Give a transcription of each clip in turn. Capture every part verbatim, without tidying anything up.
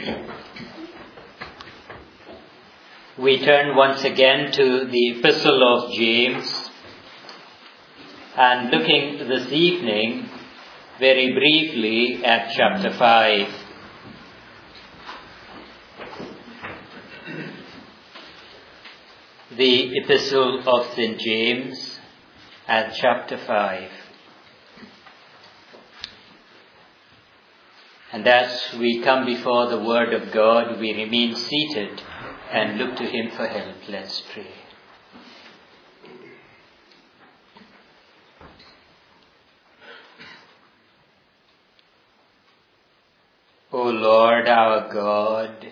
We turn once again to the Epistle of James, and looking this evening very briefly at chapter five. The Epistle of Saint James at chapter five. And as we come before the Word of God, we remain seated and look to Him for help. Let's pray. O Lord our God,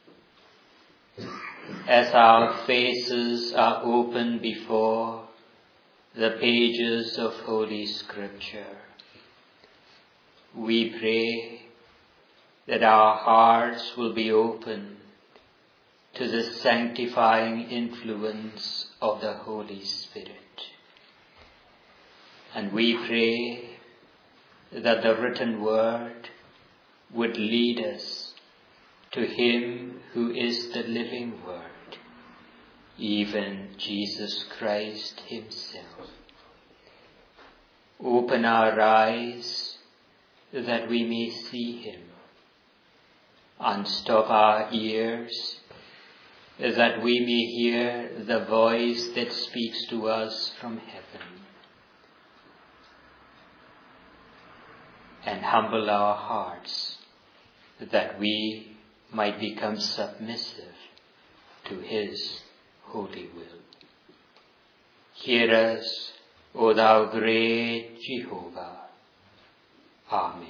as our faces are open before the pages of Holy Scripture, we pray that our hearts will be open to the sanctifying influence of the Holy Spirit. And we pray that the written word would lead us to Him who is the living Word, even Jesus Christ Himself. Open our eyes that we may see Him. Unstop our ears that we may hear the voice that speaks to us from heaven. And humble our hearts that we might become submissive to His holy will. Hear us, O thou great Jehovah. Amen.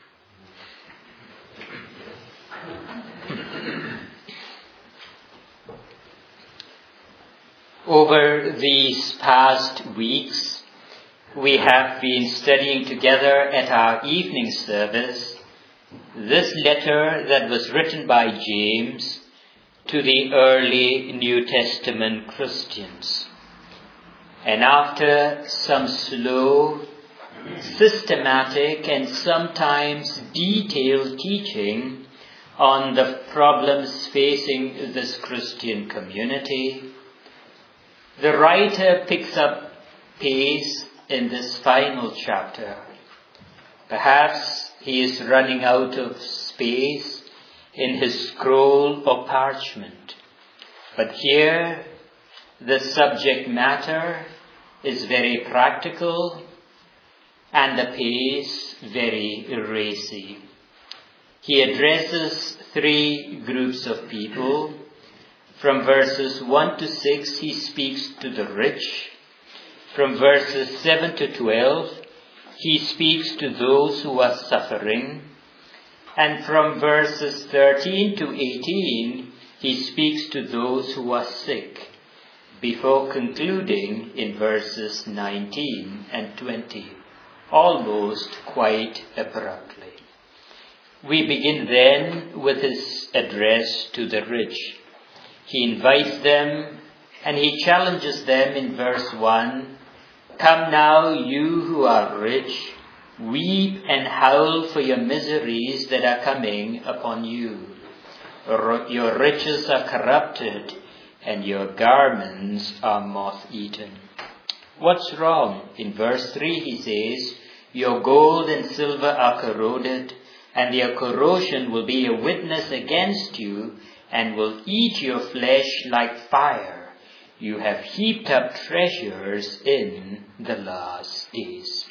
Over these past weeks, we have been studying together at our evening service this letter that was written by James to the early New Testament Christians. And after some slow, systematic, and sometimes detailed teaching on the problems facing this Christian community, the writer picks up pace in this final chapter. Perhaps he is running out of space in his scroll of parchment. But here, the subject matter is very practical and the pace very racy. He addresses three groups of people. From verses one to six, he speaks to the rich. From verses seven to twelve, he speaks to those who are suffering. And from verses thirteen to eighteen, he speaks to those who are sick, before concluding in verses nineteen and twenty, almost quite abruptly. We begin then with his address to the rich. He invites them and he challenges them in verse one. Come now, you who are rich, weep and howl for your miseries that are coming upon you. Your riches are corrupted and your garments are moth-eaten. What's wrong? In verse three he says, your gold and silver are corroded, and their corrosion will be a witness against you, and will eat your flesh like fire. You have heaped up treasures in the last days.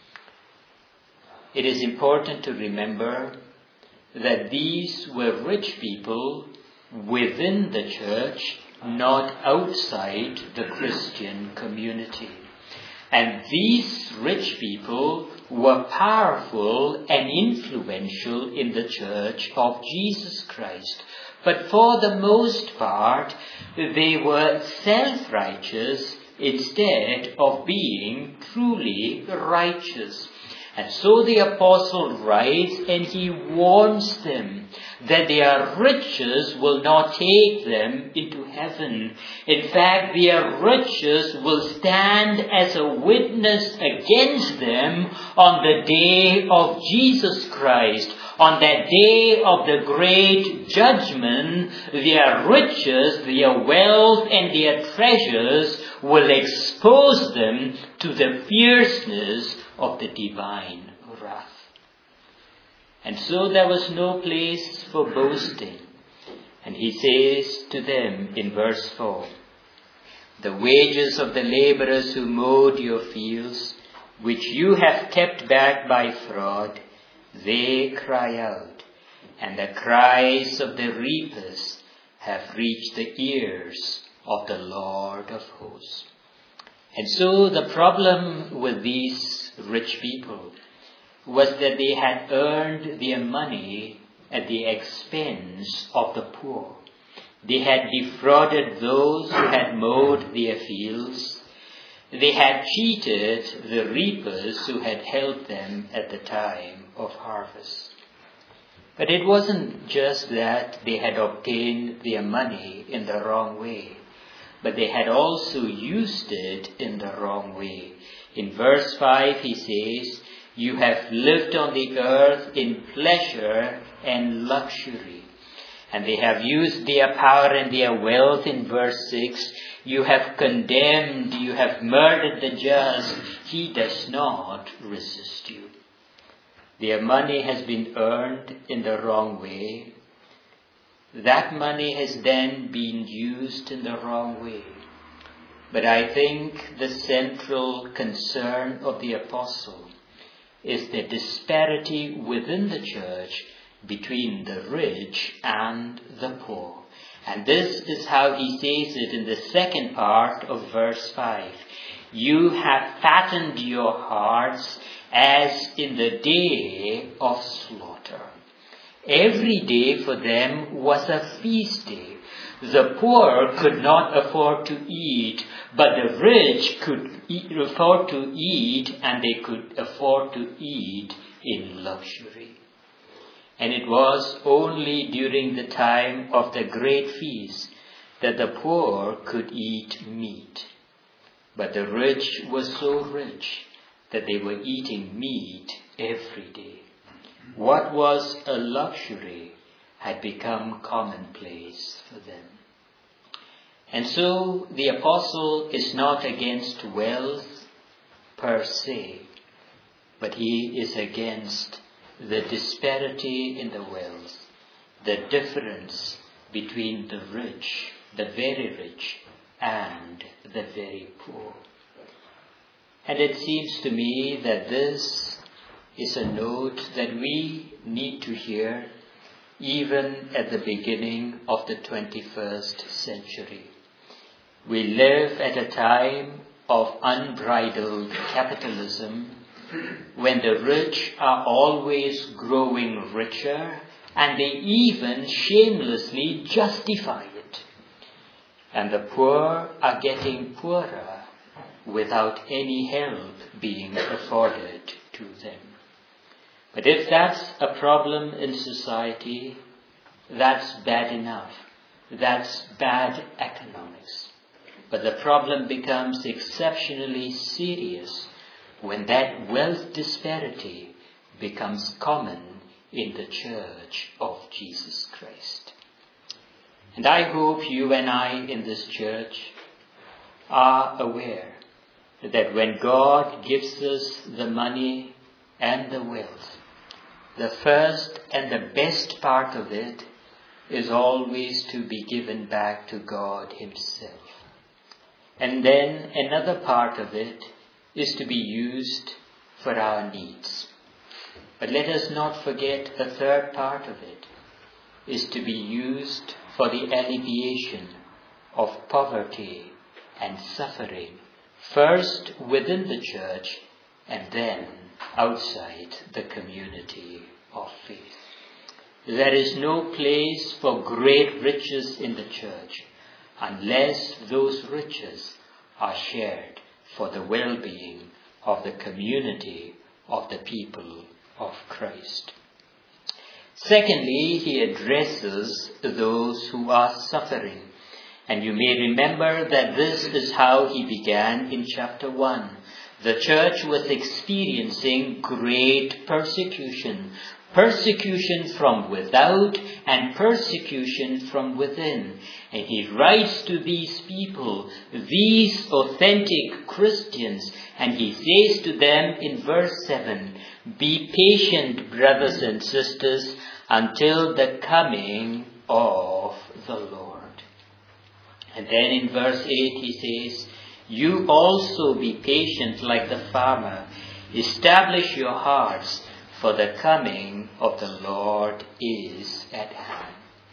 It is important to remember that these were rich people within the church, not outside the Christian community. And these rich people were powerful and influential in the church of Jesus Christ. But for the most part, they were self-righteous instead of being truly righteous. And so the apostle writes and he warns them that their riches will not take them into heaven. In fact, their riches will stand as a witness against them on the day of Jesus Christ, On that day of the great judgment, their riches, their wealth, and their treasures will expose them to the fierceness of the divine wrath. And so there was no place for boasting. And he says to them in verse four, the wages of the laborers who mowed your fields, which you have kept back by fraud, they cry out, and the cries of the reapers have reached the ears of the Lord of hosts. And so the problem with these rich people was that they had earned their money at the expense of the poor. They had defrauded those who had mowed their fields. They had cheated the reapers who had helped them at the time of harvest. But it wasn't just that they had obtained their money in the wrong way, but they had also used it in the wrong way. In verse five he says, you have lived on the earth in pleasure and luxury. And they have used their power and their wealth in verse six. You have condemned, you have murdered the just. He does not resist you. Their money has been earned in the wrong way. That money has then been used in the wrong way. But I think the central concern of the apostle is the disparity within the church between the rich and the poor. And this is how he says it in the second part of verse five. You have fattened your hearts as in the day of slaughter. Every day for them was a feast day. The poor could not afford to eat, but the rich could eat, afford to eat, and they could afford to eat in luxury. And it was only during the time of the great feast that the poor could eat meat. But the rich were so rich that they were eating meat every day. What was a luxury had become commonplace for them. And so the apostle is not against wealth per se, but he is against the disparity in the wealth, the difference between the rich, the very rich, and the very poor. And it seems to me that this is a note that we need to hear even at the beginning of the twenty-first century. We live at a time of unbridled capitalism, when the rich are always growing richer, and they even shamelessly justify it. And the poor are getting poorer without any help being afforded to them. But if that's a problem in society, that's bad enough. That's bad economics. But the problem becomes exceptionally serious when that wealth disparity becomes common in the church of Jesus Christ. And I hope you and I in this church are aware that when God gives us the money and the wealth, the first and the best part of it is always to be given back to God Himself. And then another part of it is to be used for our needs. But let us not forget a third part of it is to be used for the alleviation of poverty and suffering, first within the church and then outside the community of faith. There is no place for great riches in the church unless those riches are shared for the well-being of the community of the people of Christ. Secondly, he addresses those who are suffering. And you may remember that this is how he began in chapter one. The church was experiencing great persecution. persecution from without and persecution from within. And he writes to these people, these authentic Christians, and he says to them in verse seven, be patient, brothers and sisters, until the coming of the Lord. And then in verse eight he says, you also be patient like the farmer. Establish your hearts, for the coming of the Lord is at hand.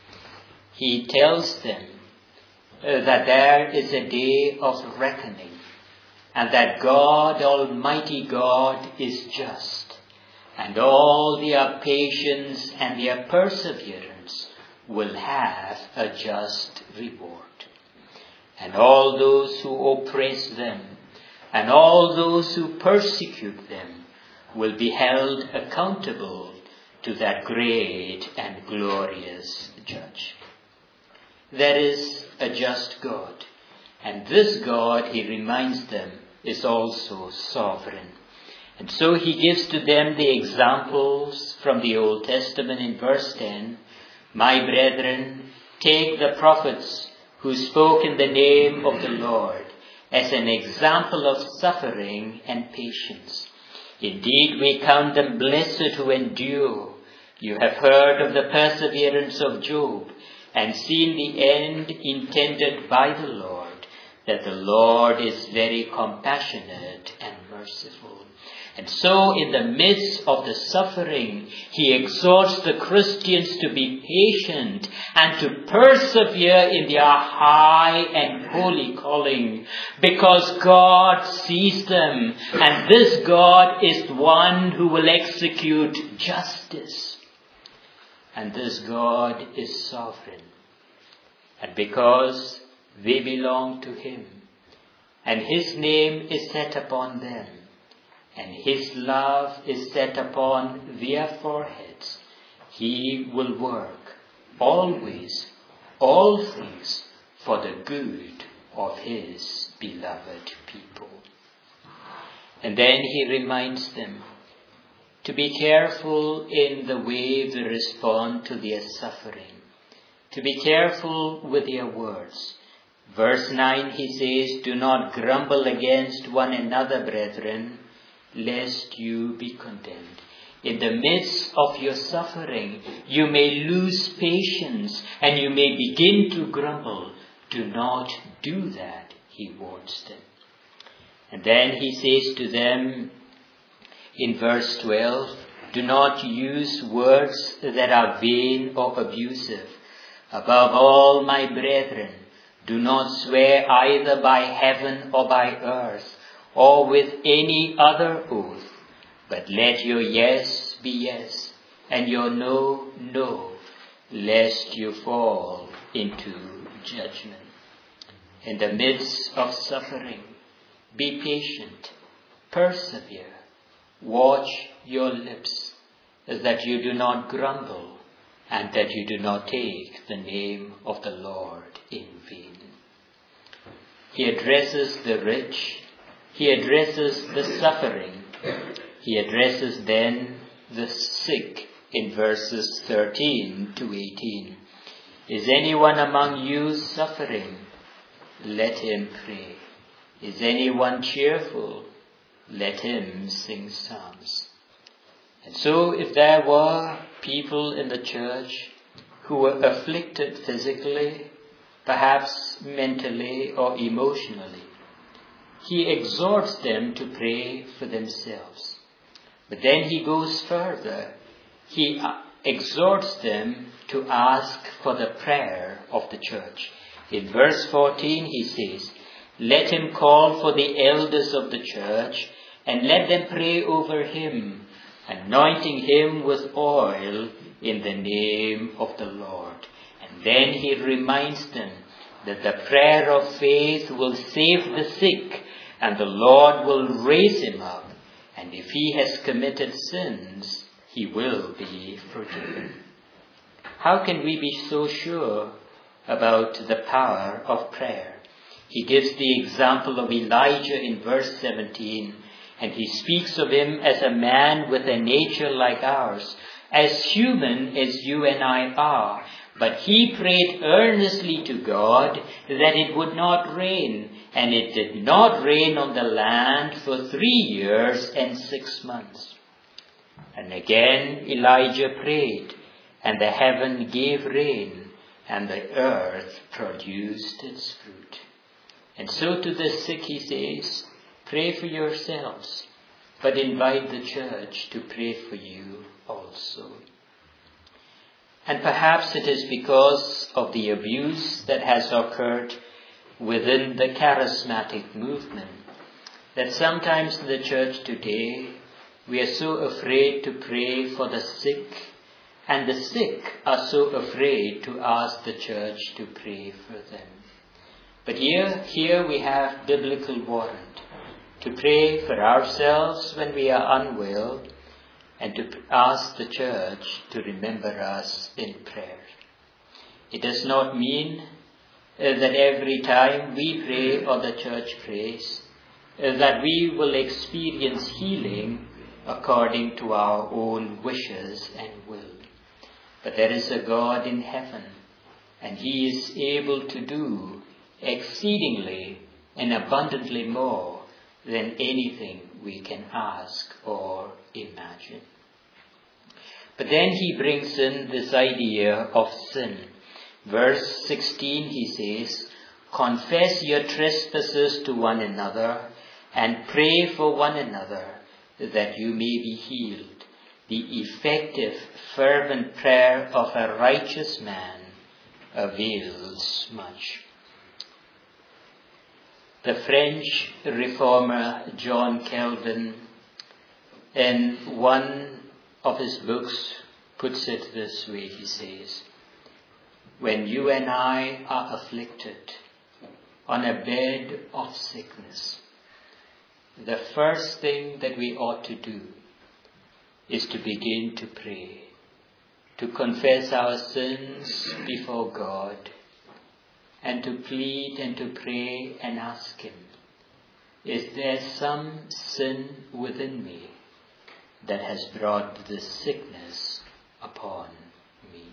He tells them uh, that there is a day of reckoning, and that God, Almighty God, is just, and all their patience and their perseverance will have a just reward. And all those who oppress them, and all those who persecute them, will be held accountable to that great and glorious Judge. There is a just God, and this God, he reminds them, is also sovereign. And so he gives to them the examples from the Old Testament in verse ten. My brethren, take the prophets who spoke in the name of the Lord as an example of suffering and patience. Indeed, we count them blessed who endure. You have heard of the perseverance of Job and seen the end intended by the Lord, that the Lord is very compassionate and merciful. And so in the midst of the suffering, he exhorts the Christians to be patient and to persevere in their high and holy calling, because God sees them, and this God is one who will execute justice. And this God is sovereign. And because they belong to him, and his name is set upon them, and his love is set upon their foreheads, he will work always all things for the good of his beloved people. And then he reminds them to be careful in the way they respond to their suffering, to be careful with their words. Verse nine he says, do not grumble against one another, brethren, lest you be condemned. In the midst of your suffering, you may lose patience and you may begin to grumble. Do not do that, he warns them. And then he says to them in verse twelve, do not use words that are vain or abusive. Above all, my brethren, do not swear either by heaven or by earth, or with any other oath, but let your yes be yes, and your no, no, lest you fall into judgment. In the midst of suffering, be patient, persevere, watch your lips, that you do not grumble, and that you do not take the name of the Lord in vain. He addresses the rich, he addresses the suffering, he addresses then the sick in verses thirteen to eighteen. Is anyone among you suffering? Let him pray. Is anyone cheerful? Let him sing psalms. And so if there were people in the church who were afflicted physically, perhaps mentally or emotionally, he exhorts them to pray for themselves. But then he goes further. He exhorts them to ask for the prayer of the church. In verse fourteen he says, let him call for the elders of the church and let them pray over him, anointing him with oil in the name of the Lord. And then he reminds them that the prayer of faith will save the sick, and the Lord will raise him up. And if he has committed sins, he will be forgiven. How can we be so sure about the power of prayer? He gives the example of Elijah in verse seventeen, and he speaks of him as a man with a nature like ours, as human as you and I are. But he prayed earnestly to God that it would not rain, and it did not rain on the land for three years and six months. And again Elijah prayed, and the heaven gave rain, and the earth produced its fruit. And so to the sick he says, pray for yourselves, but invite the church to pray for you also. And perhaps it is because of the abuse that has occurred within the charismatic movement that sometimes in the church today we are so afraid to pray for the sick, and the sick are so afraid to ask the church to pray for them. But here, here we have biblical warrant to pray for ourselves when we are unwell, and to ask the church to remember us in prayer. It does not mean uh, that every time we pray or the church prays, uh, that we will experience healing according to our own wishes and will. But there is a God in heaven, and he is able to do exceedingly and abundantly more than anything we can ask or imagine. But then he brings in this idea of sin. Verse sixteen, he says, confess your trespasses to one another and pray for one another that you may be healed. The effective, fervent prayer of a righteous man avails much. The French reformer John Calvin, in one of his books, puts it this way. He says, when you and I are afflicted on a bed of sickness, the first thing that we ought to do is to begin to pray, to confess our sins before God, and to plead and to pray and ask him, is there some sin within me that has brought this sickness upon me?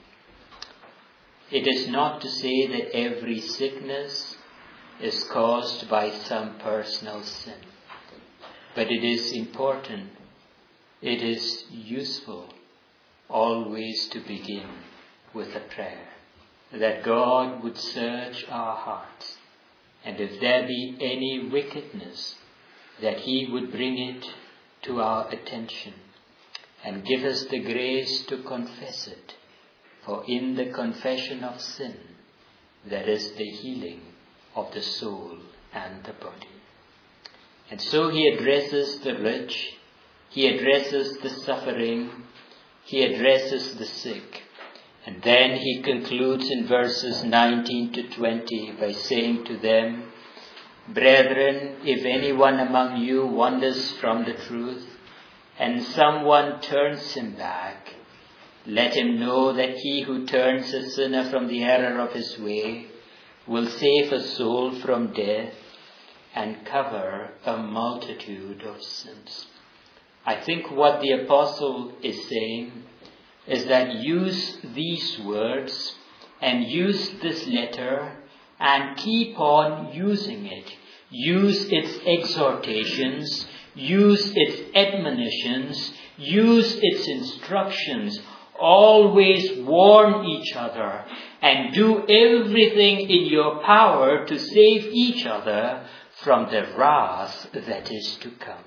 It is not to say that every sickness is caused by some personal sin, but it is important, it is useful always to begin with a prayer, that God would search our hearts, and if there be any wickedness, that he would bring it to our attention and give us the grace to confess it. For in the confession of sin, there is the healing of the soul and the body. And so he addresses the rich, he addresses the suffering, he addresses the sick. And then he concludes in verses nineteen to twenty by saying to them, brethren, if anyone among you wanders from the truth, and someone turns him back, let him know that he who turns a sinner from the error of his way will save a soul from death and cover a multitude of sins. I think what the apostle is saying is that use these words and use this letter and keep on using it. Use its exhortations, use its admonitions, use its instructions. Always warn each other and do everything in your power to save each other from the wrath that is to come.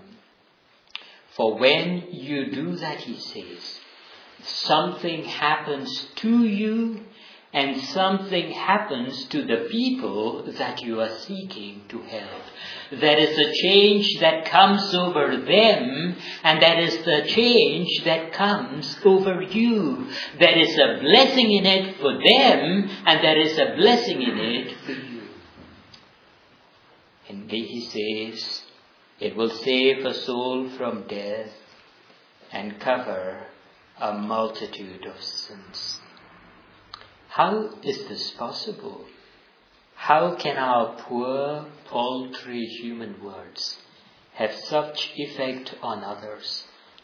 For when you do that, he says, something happens to you and something happens to the people that you are seeking to help. There is a change that comes over them, and there is the change that comes over you. There is a blessing in it for them, and there is a blessing in it for you. And he says, it will save a soul from death and cover a multitude of sins. How is this possible? How can our poor, paltry human words have such effect on others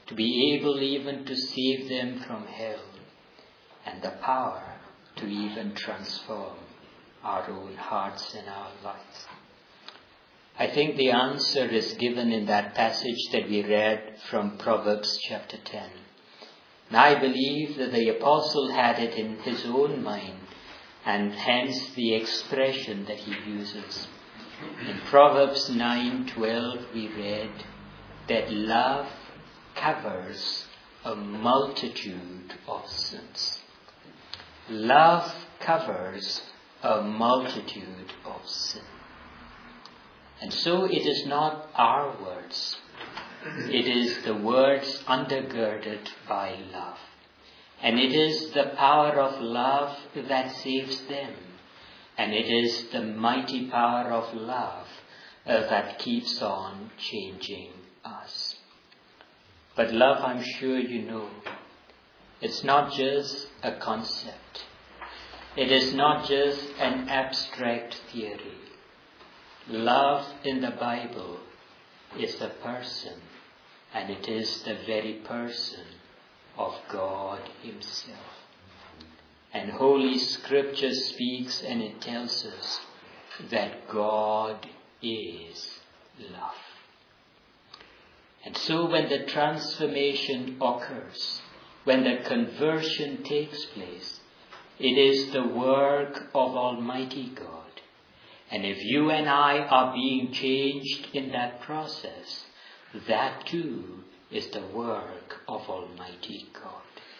to be able even to save them from hell, and the power to even transform our own hearts and our lives. I think the answer is given in that passage that we read from Proverbs chapter ten. And I believe that the apostle had it in his own mind, and hence the expression that he uses. In Proverbs nine twelve we read that love covers a multitude of sins. Love covers a multitude of sins. And so it is not our words. It is the words undergirded by love. And it is the power of love that saves them. And it is the mighty power of love uh, that keeps on changing us. But love, I'm sure you know, it's not just a concept. It is not just an abstract theory. Love in the Bible is a person, and it is the very person of God Himself. And Holy Scripture speaks and it tells us that God is love. And so when the transformation occurs, when the conversion takes place, it is the work of Almighty God. And if you and I are being changed in that process, that too is the work of Almighty God.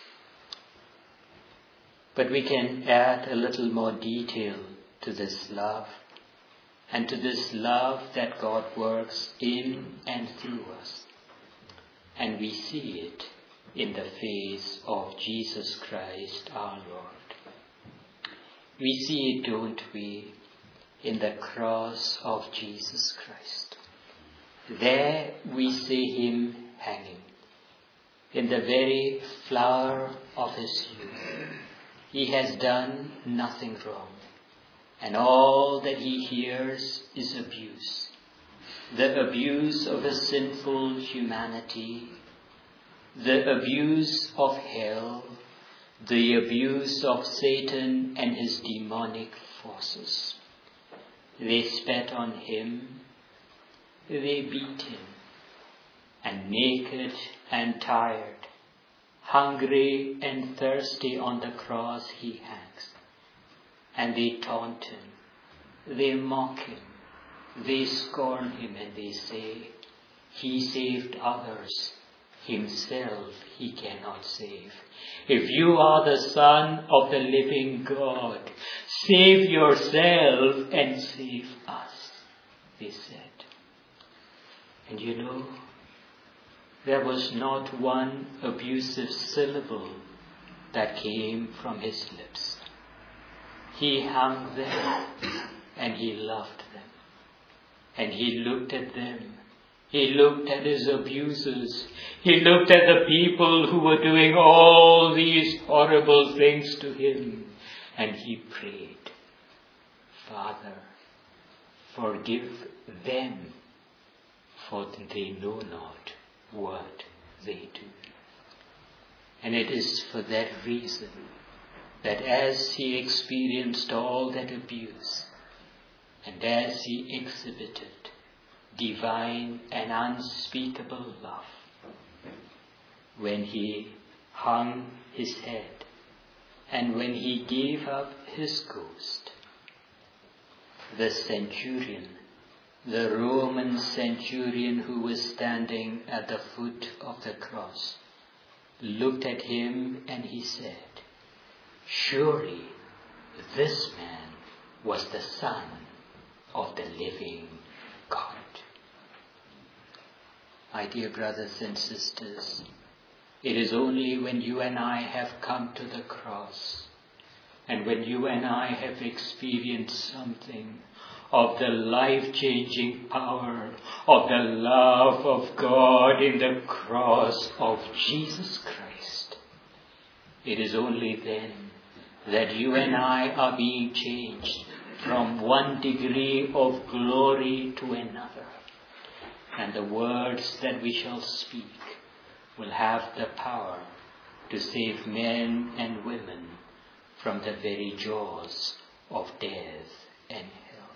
But we can add a little more detail to this love, and to this love that God works in and through us. And we see it in the face of Jesus Christ our Lord. We see it, don't we, in the cross of Jesus Christ. There we see Him hanging, in the very flower of His youth. He has done nothing wrong, and all that He hears is abuse. The abuse of a sinful humanity, the abuse of hell, the abuse of Satan and his demonic forces. They spat on Him, they beat Him, and naked and tired, hungry and thirsty on the cross He hangs. And they taunt Him, they mock Him, they scorn Him, and they say, He saved others, Himself He cannot save. If you are the Son of the living God, save yourself and save us, they said. And you know, there was not one abusive syllable that came from His lips. He hung them and He loved them. And He looked at them. He looked at His abusers. He looked at the people who were doing all these horrible things to Him. And He prayed, Father, forgive them, for they know not what they do. And it is for that reason that as He experienced all that abuse, and as He exhibited divine and unspeakable love, when He hung His head and when He gave up His ghost, the centurion, the Roman centurion who was standing at the foot of the cross, looked at Him and he said, surely this man was the Son of the living God. My dear brothers and sisters, it is only when you and I have come to the cross, and when you and I have experienced something of the life-changing power of the love of God in the cross of Jesus Christ, it is only then that you and I are being changed from one degree of glory to another. And the words that we shall speak will have the power to save men and women from the very jaws of death and hell.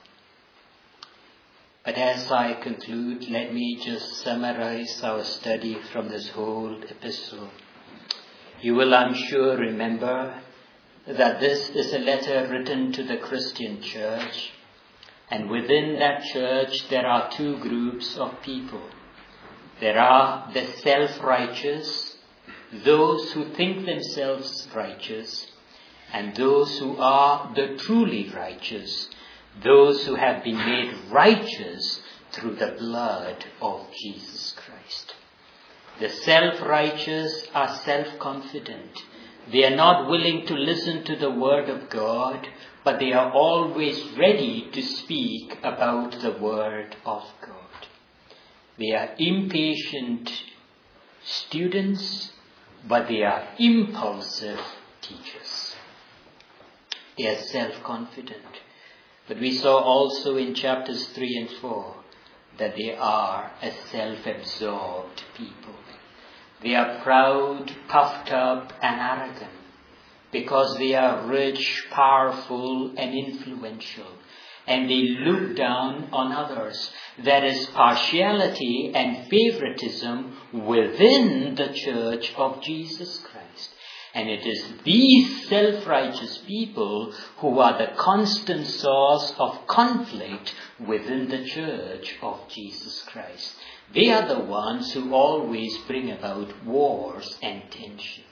But as I conclude, let me just summarize our study from this whole epistle. You will, I'm sure, remember that this is a letter written to the Christian church, and within that church there are two groups of people. There are the self-righteous, those who think themselves righteous, and those who are the truly righteous, those who have been made righteous through the blood of Jesus Christ. The self-righteous are self-confident. They are not willing to listen to the word of God, but they are always ready to speak about the word of God. They are impatient students, but they are impulsive teachers. They are self-confident. But we saw also in chapters three and four that they are a self-absorbed people. They are proud, puffed up, and arrogant because they are rich, powerful, and influential. And they look down on others. There is partiality and favoritism within the church of Jesus Christ. And it is these self-righteous people who are the constant source of conflict within the church of Jesus Christ. They are the ones who always bring about wars and tensions.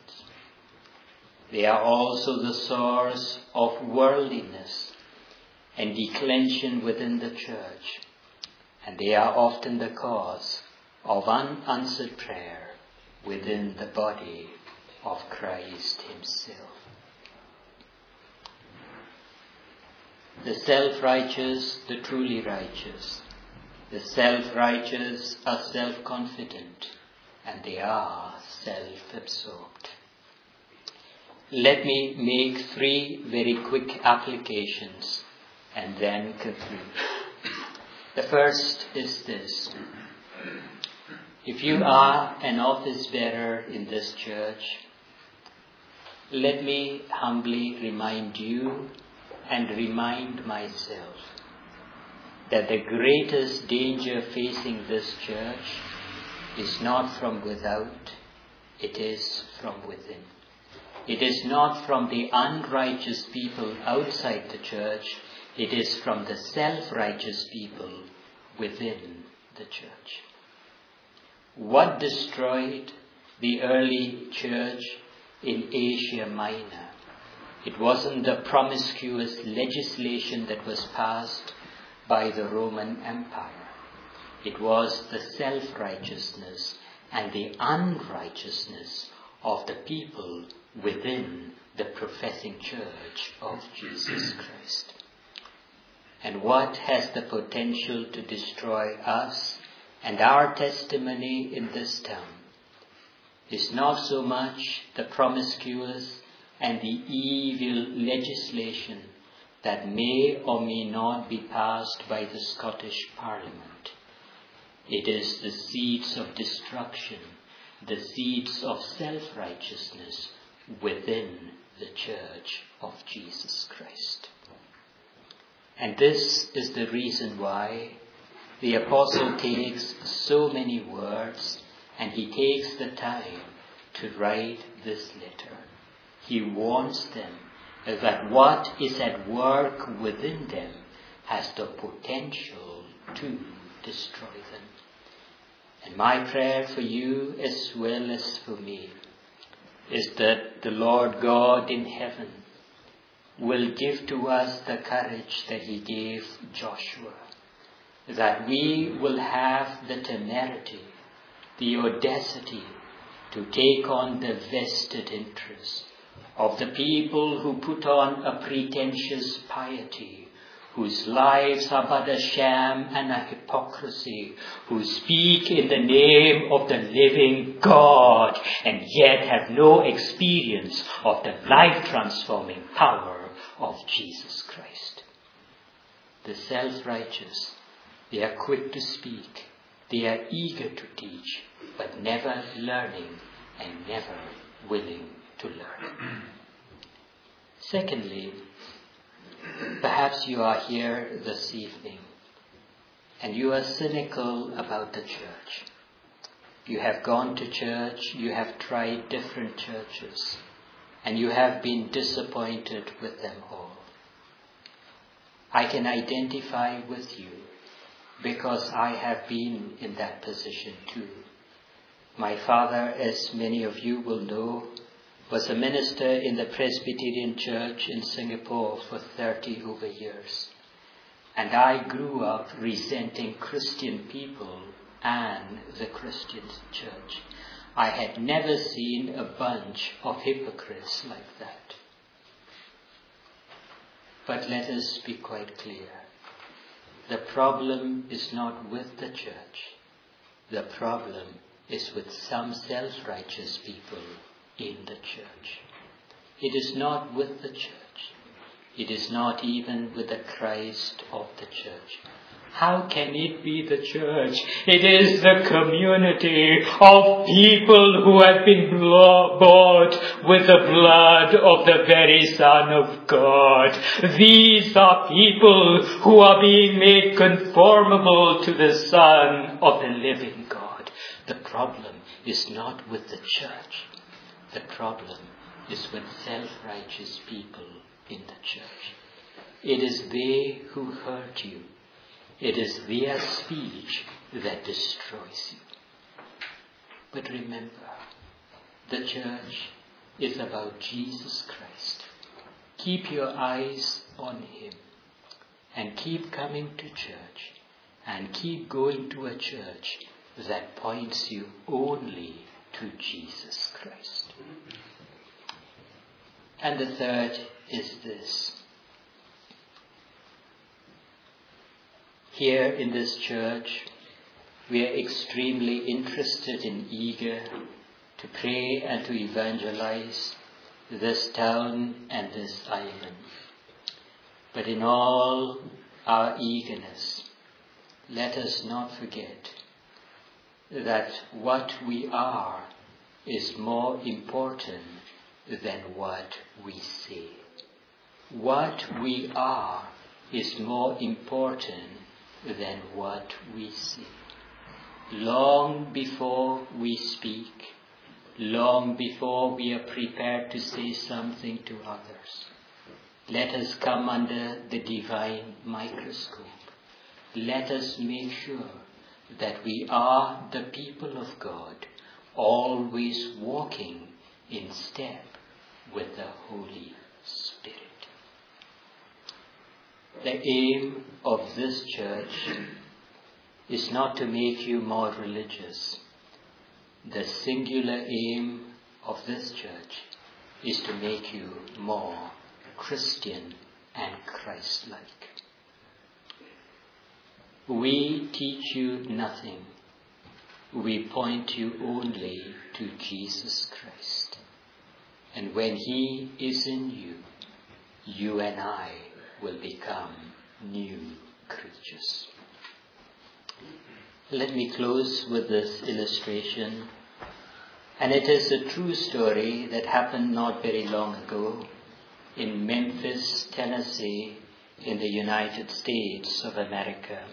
They are also the source of worldliness and declension within the church. And they are often the cause of unanswered prayer within the body of Christ himself. The self-righteous, the truly righteous. The self-righteous are self-confident, and they are self-absorbed. Let me make three very quick applications and then conclude. The first is this. If you are an office bearer in this church, let me humbly remind you and remind myself that the greatest danger facing this church is not from without, it is from within. It is not from the unrighteous people outside the church, it is from the self-righteous people within the church. What destroyed the early church in Asia Minor? It wasn't the promiscuous legislation that was passed by the Roman Empire. It was the self-righteousness and the unrighteousness of the people within the professing church of Jesus Christ. And what has the potential to destroy us and our testimony in this town is not so much the promiscuous and the evil legislation that may or may not be passed by the Scottish Parliament. It is the seeds of destruction, the seeds of self-righteousness within the church of Jesus Christ. And this is the reason why the apostle takes so many words and he takes the time to write this letter. He warns them that what is at work within them has the potential to destroy them. And my prayer for you as well as for me is that the Lord God in heaven will give to us the courage that he gave Joshua, that we will have the temerity, the audacity to take on the vested interest of the people who put on a pretentious piety, whose lives are but a sham and a hypocrisy, who speak in the name of the living God and yet have no experience of the life-transforming power of Jesus Christ. The self-righteous, they are quick to speak, They are eager to teach, but never learning and never willing to learn. Secondly, perhaps you are here this evening and you are cynical about the church. You have gone to church, you have tried different churches, and you have been disappointed with them all. I can identify with you because I have been in that position too. My father, as many of you will know, was a minister in the Presbyterian Church in Singapore for thirty over years. And I grew up resenting Christian people and the Christian church. I had never seen a bunch of hypocrites like that. But let us be quite clear. The problem is not with the church. The problem is with some self-righteous people in the church. It is not with the church. It is not even with the Christ of the church. How can it be the church? It is the community of people who have been bought with the blood of the very Son of God. These are people who are being made conformable to the Son of the living God. The problem is not with the church. The problem is with self-righteous people in the church. It is they who hurt you. It is their speech that destroys you. But remember, the church is about Jesus Christ. Keep your eyes on Him and keep coming to church and keep going to a church that points you only to Jesus Christ. And the third is this. Here in this church, we are extremely interested and eager to pray and to evangelize this town and this island. But in all our eagerness, let us not forget that what we are is more important than what we say. What we are is more important than what we say. Long before we speak, long before we are prepared to say something to others, let us come under the divine microscope. Let us make sure that we are the people of God, always walking in step with the Holy Spirit. The aim of this church is not to make you more religious. The singular aim of this church is to make you more Christian and Christ-like. We teach you nothing. We point you only to Jesus Christ. And when He is in you, you and I will become new creatures. Let me close with this illustration. And it is a true story that happened not very long ago in Memphis, Tennessee, in the United States of America.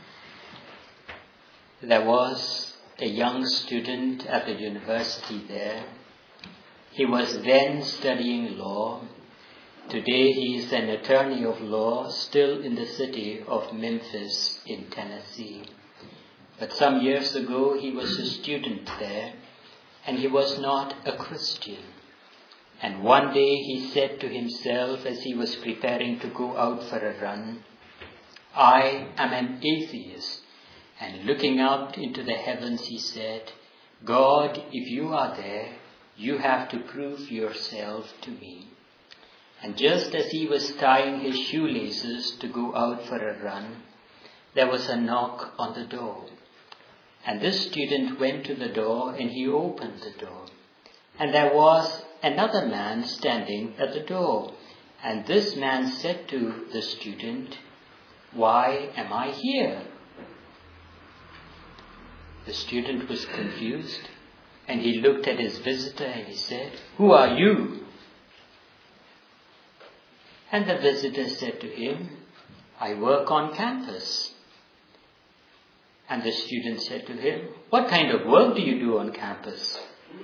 There was a young student at the university there. He was then studying law. Today he is an attorney of law, still in the city of Memphis in Tennessee. But some years ago he was a student there, and he was not a Christian. And one day he said to himself as he was preparing to go out for a run, I am an atheist. And looking up into the heavens he said, God, if you are there, you have to prove yourself to me. And just as he was tying his shoelaces to go out for a run, there was a knock on the door. And this student went to the door and he opened the door. And there was another man standing at the door. And this man said to the student, why am I here? The student was confused, and he looked at his visitor and he said, "Who are you?" And the visitor said to him, "I work on campus." And the student said to him, "What kind of work do you do on campus?"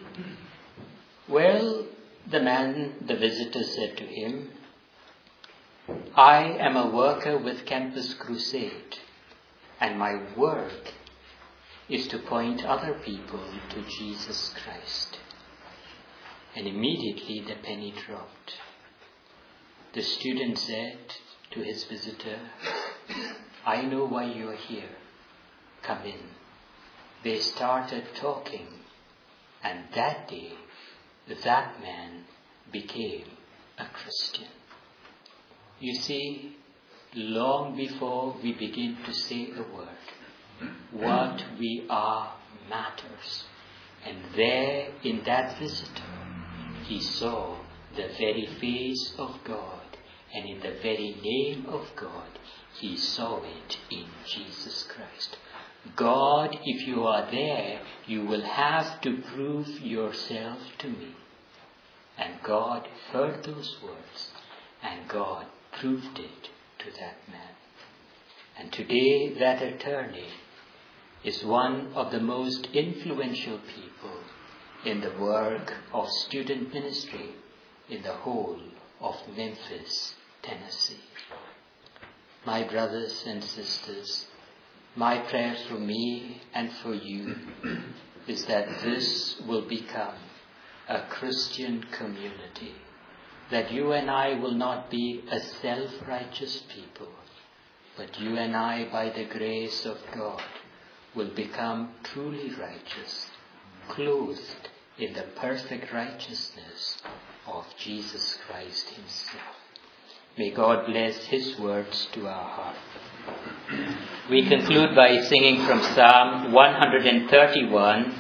Well, the man, the visitor said to him, "I am a worker with Campus Crusade, and my work is to point other people to Jesus Christ." And immediately the penny dropped. The student said to his visitor, "I know why you are here. Come in." They started talking, and that day, that man became a Christian. You see, long before we begin to say a word, what we are matters. And there in that visitor, he saw the very face of God. And in the very name of God, he saw it in Jesus Christ. God, if you are there, you will have to prove yourself to me. And God heard those words, and God proved it to that man. And today that attorney is one of the most influential people in the work of student ministry in the whole of Memphis, Tennessee. My brothers and sisters, my prayer for me and for you is that this will become a Christian community, that you and I will not be a self-righteous people, but you and I, by the grace of God, will become truly righteous, clothed in the perfect righteousness of Jesus Christ himself. May God bless his words to our heart. We conclude by singing from Psalm one thirty-one.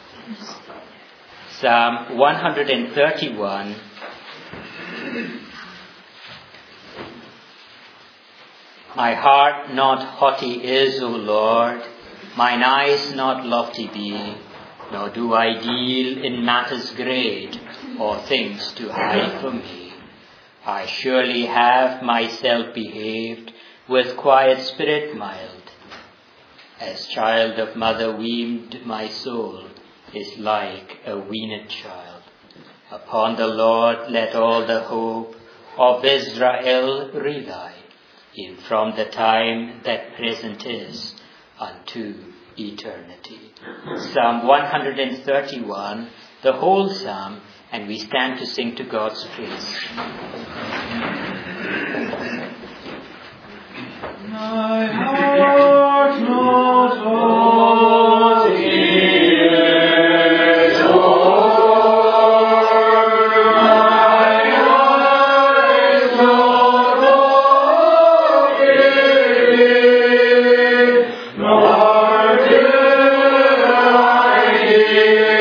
Psalm one thirty-one. My heart not haughty is, O Lord, mine eyes not lofty be, nor do I deal in matters great, or things too high for me. I surely have myself behaved with quiet spirit mild. As child of mother weaned, my soul is like a weaned child. Upon the Lord let all the hope of Israel rely, in from the time that present is unto eternity. Psalm one thirty-one, the whole psalm, and we stand to sing to God's praise. My heart not haughty is, O Lord, mine eyes not lofty, nor do I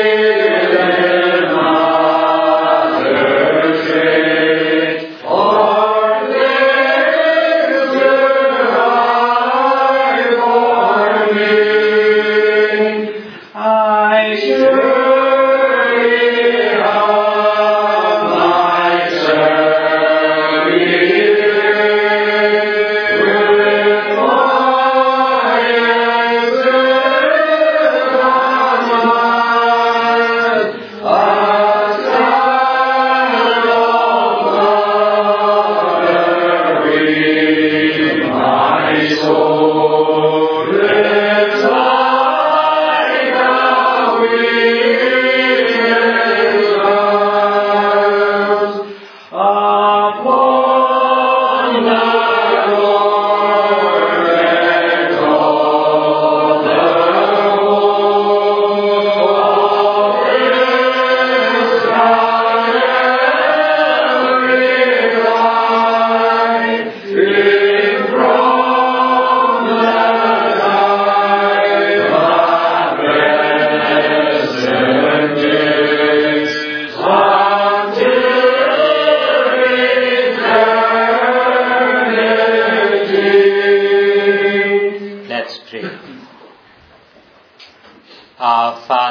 deal in matters great, or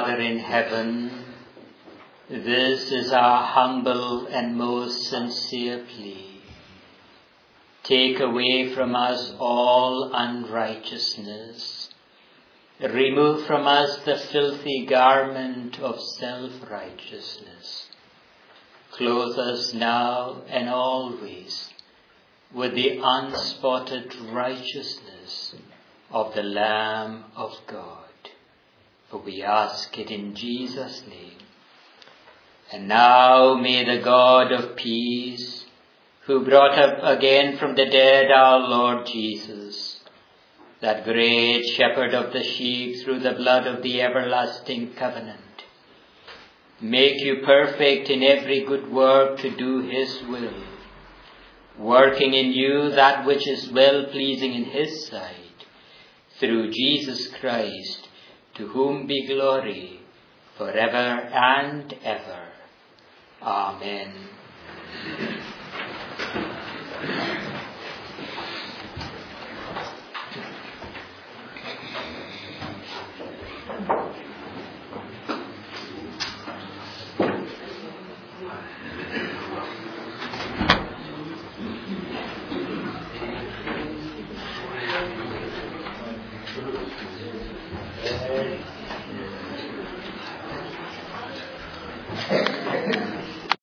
Father in heaven, this is our humble and most sincere plea. Take away from us all unrighteousness. Remove from us the filthy garment of self-righteousness. Clothe us now and always with the unspotted righteousness of the Lamb of God. For we ask it in Jesus' name. And now may the God of peace, who brought up again from the dead our Lord Jesus, that great shepherd of the sheep through the blood of the everlasting covenant, make you perfect in every good work to do his will, working in you that which is well-pleasing in his sight, through Jesus Christ, to whom be glory forever and ever. Amen.